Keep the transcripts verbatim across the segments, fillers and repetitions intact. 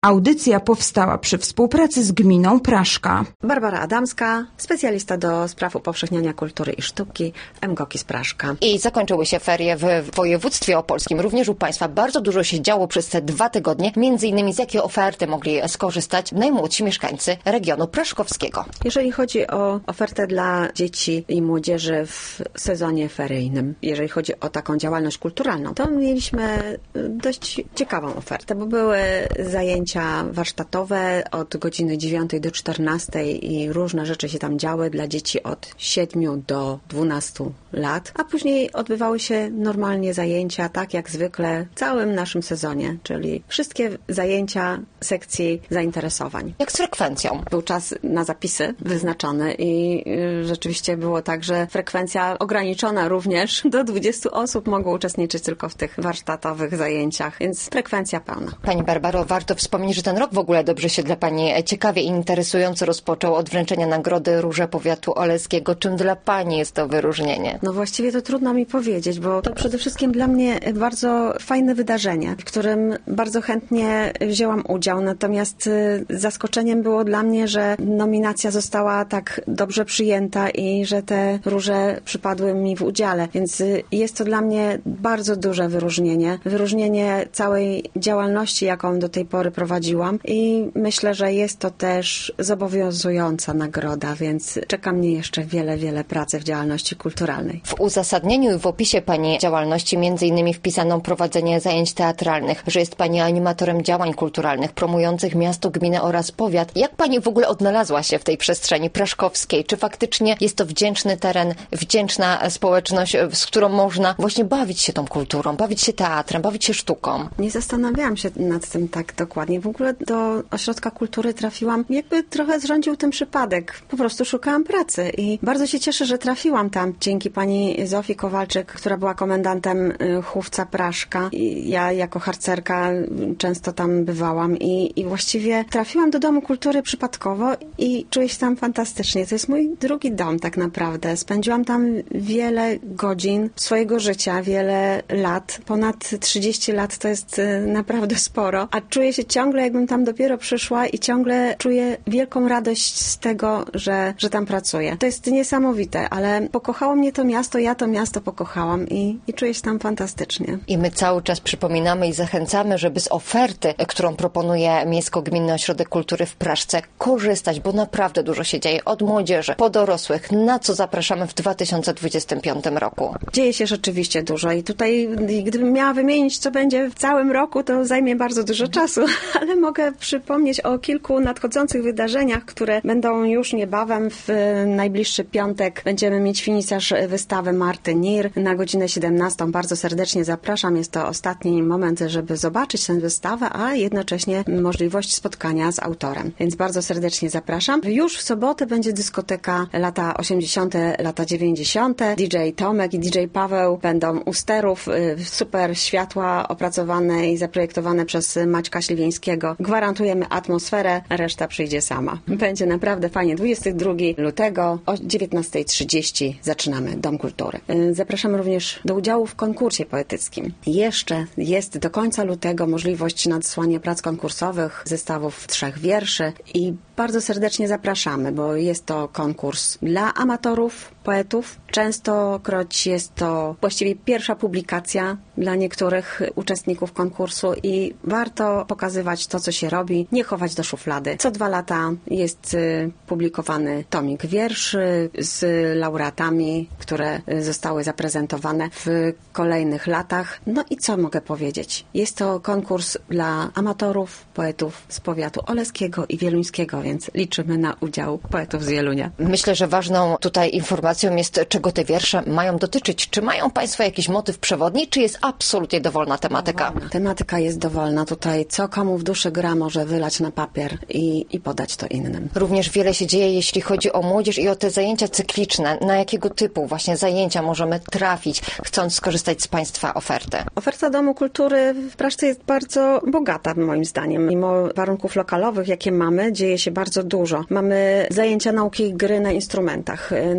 Audycja powstała przy współpracy z gminą Praszka. Barbara Adamska, specjalista do spraw upowszechniania kultury i sztuki w M G O K I z Praszka. I zakończyły się ferie w województwie opolskim. Również u Państwa bardzo dużo się działo przez te dwa tygodnie. Między innymi z jakiej oferty mogli skorzystać najmłodsi mieszkańcy regionu praszkowskiego. Jeżeli chodzi o ofertę dla dzieci i młodzieży w sezonie feryjnym, jeżeli chodzi o taką działalność kulturalną, to mieliśmy dość ciekawą ofertę, bo były zajęcia warsztatowe od godziny dziewiątej do czternastej i różne rzeczy się tam działy dla dzieci od siedmiu do dwunastu lat, a później odbywały się normalnie zajęcia, tak jak zwykle w całym naszym sezonie, czyli wszystkie zajęcia sekcji zainteresowań. Jak z frekwencją? Był czas na zapisy wyznaczony i rzeczywiście było tak, że frekwencja ograniczona również do dwudziestu osób mogło uczestniczyć tylko w tych warsztatowych zajęciach, więc frekwencja pełna. Pani Barbaro, warto wspomnieć, że ten rok w ogóle dobrze się dla Pani ciekawie i interesująco rozpoczął od wręczenia Nagrody Róże Powiatu Oleskiego. Czym dla Pani jest to wyróżnienie? No właściwie to trudno mi powiedzieć, bo to przede wszystkim dla mnie bardzo fajne wydarzenie, w którym bardzo chętnie wzięłam udział. Natomiast zaskoczeniem było dla mnie, że nominacja została tak dobrze przyjęta i że te róże przypadły mi w udziale. Więc jest to dla mnie bardzo duże wyróżnienie. Wyróżnienie całej działalności, jaką do tej pory prowadziłam i myślę, że jest to też zobowiązująca nagroda, więc czeka mnie jeszcze wiele, wiele pracy w działalności kulturalnej. W uzasadnieniu i w opisie Pani działalności między innymi wpisano prowadzenie zajęć teatralnych, że jest Pani animatorem działań kulturalnych promujących miasto, gminę oraz powiat. Jak Pani w ogóle odnalazła się w tej przestrzeni praszkowskiej? Czy faktycznie jest to wdzięczny teren, wdzięczna społeczność, z którą można właśnie bawić się tą kulturą, bawić się teatrem, bawić się sztuką? Nie zastanawiałam się nad tym tak dokładnie. W ogóle do Ośrodka Kultury trafiłam, jakby trochę zrządził ten przypadek. Po prostu szukałam pracy i bardzo się cieszę, że trafiłam tam dzięki pani Zofii Kowalczyk, która była komendantem Chówca Praszka. I ja jako harcerka często tam bywałam i, i właściwie trafiłam do Domu Kultury przypadkowo i czuję się tam fantastycznie. To jest mój drugi dom tak naprawdę. Spędziłam tam wiele godzin swojego życia, wiele lat. Ponad trzydzieści lat to jest naprawdę sporo, a czuję się ciągle, jakbym tam dopiero przyszła i ciągle czuję wielką radość z tego, że, że tam pracuję. To jest niesamowite, ale pokochało mnie to miasto, ja to miasto pokochałam i, i czuję się tam fantastycznie. I my cały czas przypominamy i zachęcamy, żeby z oferty, którą proponuje Miejsko-Gminny Ośrodek Kultury w Praszce, korzystać, bo naprawdę dużo się dzieje od młodzieży po dorosłych, na co zapraszamy w dwa tysiące dwudziestym piątym roku. Dzieje się rzeczywiście dużo i tutaj gdybym miała wymienić, co będzie w całym roku, to zajmie bardzo dużo czasu, ale mogę przypomnieć o kilku nadchodzących wydarzeniach, które będą już niebawem. W najbliższy piątek będziemy mieć finisaż wystawy Marty Nir na godzinę siedemnastą. Bardzo serdecznie zapraszam. Jest to ostatni moment, żeby zobaczyć tę wystawę, a jednocześnie możliwość spotkania z autorem. Więc bardzo serdecznie zapraszam. Już w sobotę będzie dyskoteka lata osiemdziesiąte, lata dziewięćdziesiąte. D J Tomek i D J Paweł będą u sterów. Super światła opracowane i zaprojektowane przez Maćka Śliwieńskiego. Gwarantujemy atmosferę, reszta przyjdzie sama. Będzie naprawdę fajnie. dwudziestego drugiego lutego o dziewiętnasta trzydzieści zaczynamy Dom Kultury. Zapraszamy również do udziału w konkursie poetyckim. Jeszcze jest do końca lutego możliwość nadesłania prac konkursowych, zestawów trzech wierszy i bardzo serdecznie zapraszamy, bo jest to konkurs dla amatorów, poetów. Częstokroć jest to właściwie pierwsza publikacja dla niektórych uczestników konkursu i warto pokazywać to, co się robi, nie chować do szuflady. Co dwa lata jest publikowany tomik wierszy z laureatami, które zostały zaprezentowane w kolejnych latach. No i co mogę powiedzieć? Jest to konkurs dla amatorów, poetów z powiatu oleskiego i wieluńskiego, więc liczymy na udział poetów z Wielunia. Myślę, że ważną tutaj informacją jest, czego te wiersze mają dotyczyć. Czy mają Państwo jakiś motyw przewodni, czy jest absolutnie dowolna tematyka? Dowolna. Tematyka jest dowolna. Tutaj co komu w duszy gra, może wylać na papier i, i podać to innym. Również wiele się dzieje, jeśli chodzi o młodzież i o te zajęcia cykliczne. Na jakiego typu właśnie zajęcia możemy trafić, chcąc skorzystać z Państwa oferty? Oferta Domu Kultury w Praszce jest bardzo bogata, moim zdaniem. Mimo warunków lokalowych, jakie mamy, dzieje się bardzo dużo. Mamy zajęcia nauki gry na instrumentach, na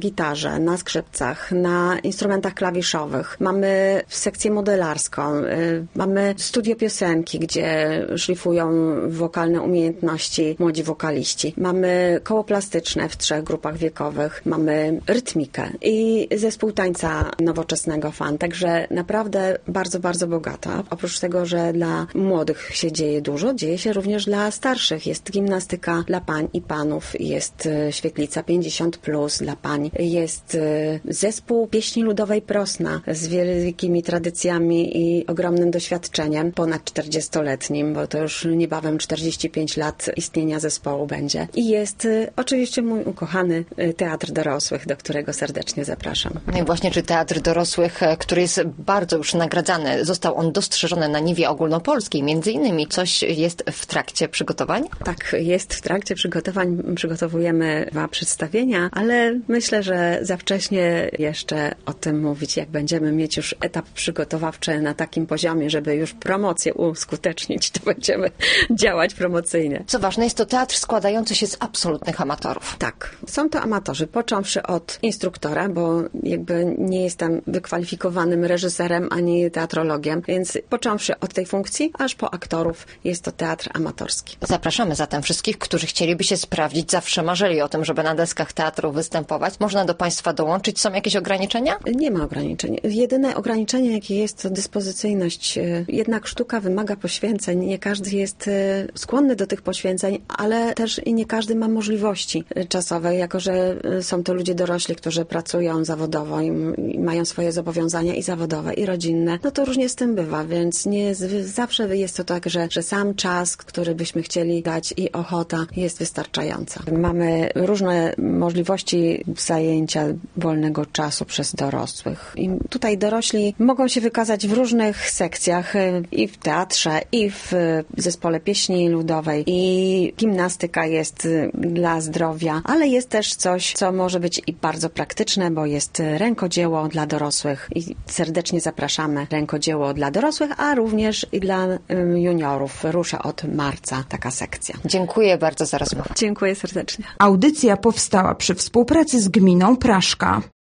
gitarze, na skrzypcach, na instrumentach klawiszowych. Mamy sekcję modelarską, y, mamy studio piosenki, gdzie szlifują wokalne umiejętności młodzi wokaliści. Mamy koło plastyczne w trzech grupach wiekowych. Mamy rytmikę i zespół tańca nowoczesnego Fun. Także naprawdę bardzo, bardzo bogata. Oprócz tego, że dla młodych się dzieje dużo, dzieje się również dla starszych. Jest gimnastyka dla pań i panów, jest świetlica pięćdziesiąt plus dla pań, jest zespół pieśni ludowej Prosna z wielkimi tradycjami i ogromnym doświadczeniem, ponad czterdziestoletnim, bo to już niebawem czterdzieści pięć lat istnienia zespołu będzie. I jest oczywiście mój ukochany Teatr Dorosłych, do którego serdecznie zapraszam. No i właśnie, czy Teatr Dorosłych, który jest bardzo już nagradzany, został on dostrzeżony na niwie ogólnopolskiej, między innymi coś jest w trakcie przygotowań? Tak, jest w trakcie przygotowań. Przygotowujemy dwa przedstawienia, ale myślę, że za wcześnie jeszcze o tym mówić, jak będziemy mieć już etap przygotowawczy na takim poziomie, żeby już promocję uskutecznić, to będziemy działać promocyjnie. Co ważne, jest to teatr składający się z absolutnych amatorów. Tak, są to amatorzy, począwszy od instruktora, bo jakby nie jestem wykwalifikowanym reżyserem ani teatrologiem, więc począwszy od tej funkcji, aż po aktorów jest to teatr amatorski. Zapraszamy zatem wszystkich, którzy chcieliby się sprawdzić, zawsze marzyli o tym, żeby na deskach teatru występować. Można do Państwa dołączyć? Są jakieś ograniczenia? Nie ma ograniczeń. Jedyne ograniczenie, jakie jest, to dyspozycyjność. Jednak sztuka wymaga poświęceń. Nie każdy jest skłonny do tych poświęceń, ale też i nie każdy ma możliwości czasowe, jako że są to ludzie dorośli, którzy pracują zawodowo i mają swoje zobowiązania i zawodowe, i rodzinne. No to różnie z tym bywa, więc nie zawsze jest to tak, że, że sam czas, który byśmy chcieli dać i ochota jest wystarczająca. Mamy różne możliwości zajęcia wolnego czasu przez dorosłych. I tutaj dorośli mogą się wykazać w różnych sekcjach, i w teatrze, i w zespole pieśni ludowej, i gimnastyka jest dla zdrowia, ale jest też coś, co może być i bardzo praktyczne, bo jest rękodzieło dla dorosłych i serdecznie zapraszamy. Rękodzieło dla dorosłych, a również i dla juniorów. Rusza od marca taka sekcja. Dziękuję bardzo za rozmowę. Dziękuję serdecznie. Audycja powstała przy współpracy z gminą Praszka.